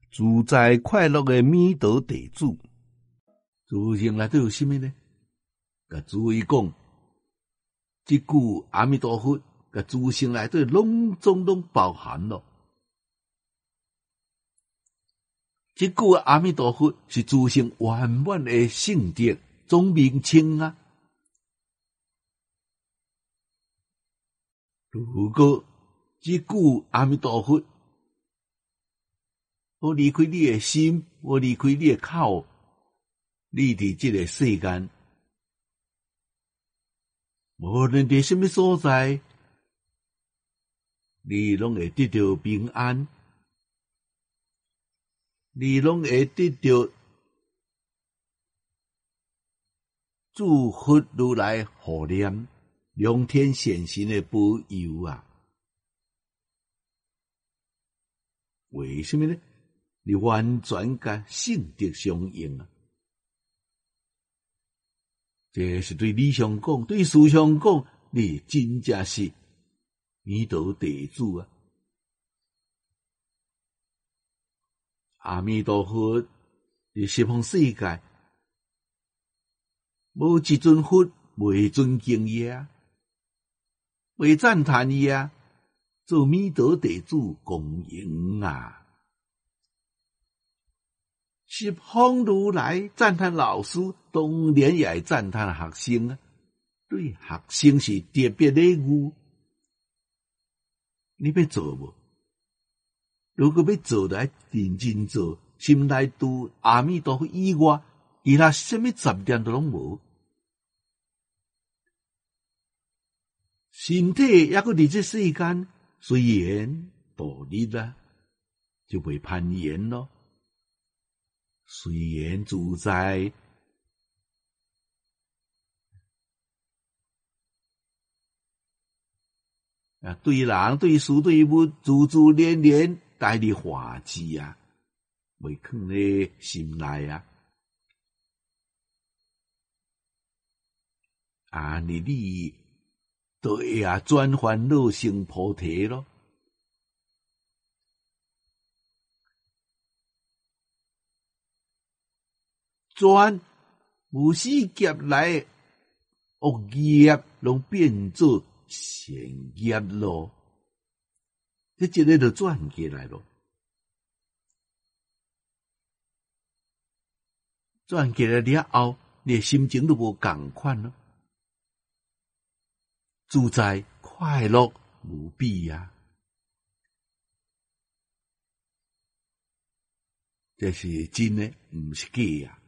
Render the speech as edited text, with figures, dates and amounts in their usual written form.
自在快乐的弥陀地主，自性内底有啥物呢？甲诸位讲，即句阿弥陀佛，甲自性内底总包含了。即句阿弥陀佛是自性圆满的性德总名称啊。如果即句阿弥陀佛我离开你的心，我离开你的口，你伫这个世间，无论伫什么所在，你拢会得到平安，你拢会得到祝福如来护念、龙天显神的保佑啊！为什么呢？你完全甲性德相应啊！这是对理上讲，对事上讲，你真正是弥陀地主啊！阿弥陀佛，伫十方世界，无一尊佛袂尊敬伊啊，袂赞叹伊啊，做弥陀地主公营啊！十方如来赞叹老师，当然也会赞叹学生啊。对学生是特别礼遇，你要做无？如果要做，就要认真做，心内除阿弥陀佛以外，其他什么杂念都拢无。身体还阁伫这世间，虽然度日啊，就袂攀岩咯。随缘自在，对人对事对物，自自然然带你化智啊，袂藏咧心内啊。你就会转烦恼成菩提咯。转无始劫来恶业，拢变做善业咯。这一个就转过来咯，转过来了后，你的心情都无共款咯，自在快乐无比啊！这是真的，毋是假啊！